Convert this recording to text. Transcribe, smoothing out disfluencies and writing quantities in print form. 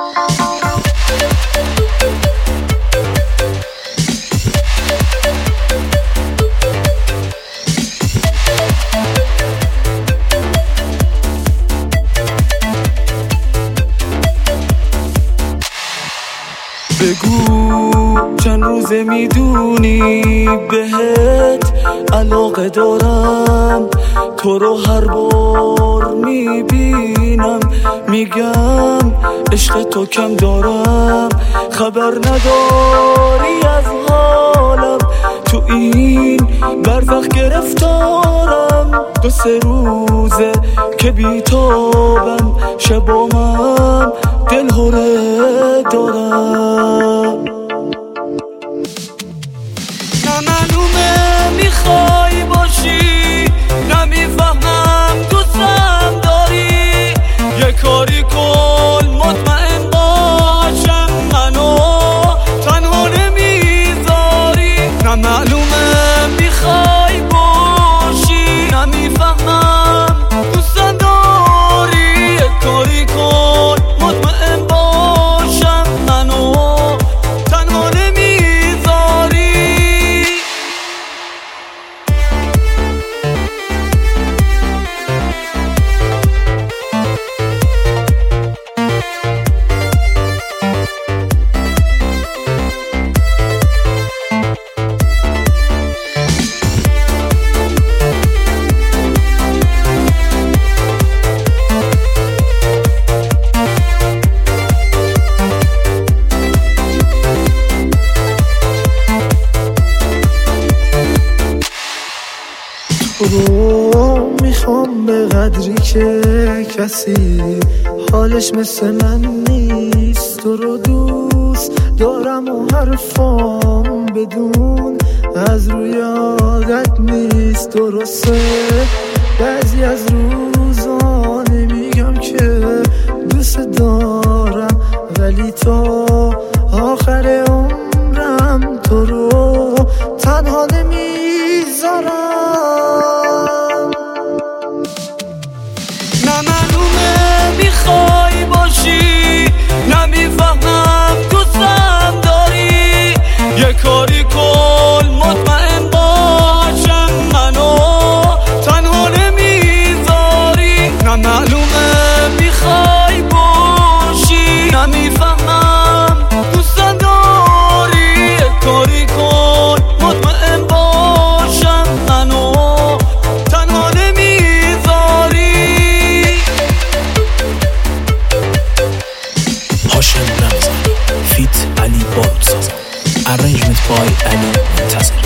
بگو چند روزه میدونی بهت علاقه دارم، تو رو هر بار میبینم میگم عشق تو کم دارم. خبر نداری از حالم، تو این برفق گرفتارم. 2-3 روزه که بیتابم، شبامم دل هره دارم. نه معلومه میخوای باشی، نمیفهمم دوستم داری. یه کاری کن مطمئن باشم منو تنها نمیذاری. نه معلومه میخوای باشی، نمیفهمم دوستم داری. یه کاری کن مطمئن باشم منو تنها نمیذاری. تو میخوام به قدری که کسی حالش مثل من نیست. تو رو دوست دارم و حرفام بدون از روی عادت نیست. درسته بعضی از روزا نمیگم که دوست دارم، ولی تا آخر عمرم تو رو تنها نمیذارم. نه معلومه میخوای باشی، نمیفهمم دوستم داری. یه کاری کن مطمئن باشم منو تنها نمیذاری. نه معلومه میخوای باشی، نمیفهمم دوستم داری. یه کاری کن مطمئن باشم منو تنها نمیذاری. هاشم رمزان فیت علی بارودساز، arrangement by علی منتظر.